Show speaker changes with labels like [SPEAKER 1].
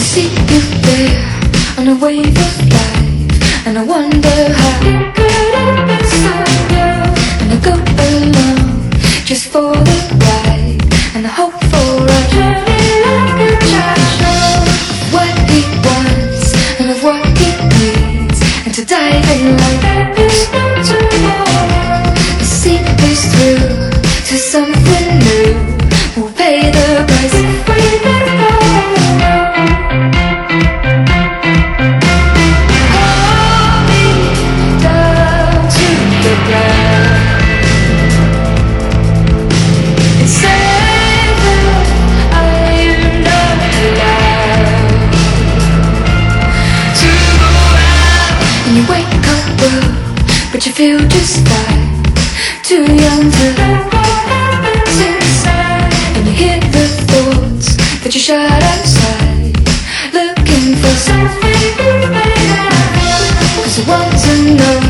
[SPEAKER 1] see you there on a wave of life, and I wonder how could I be so young. And I go along just for the ride, and I hope for a journey like a child. What he wants and of what he needs, and to dive in like there's no tomorrow. To see this through to something new, we'll pay the price if we can go. Hold me down to the ground and say that I am not allowed to go out. And you wake up up, but you feel just fine, too young to love what's inside. And you hear the thoughts that you shut outside, looking for something you may not. 'Cause you want to know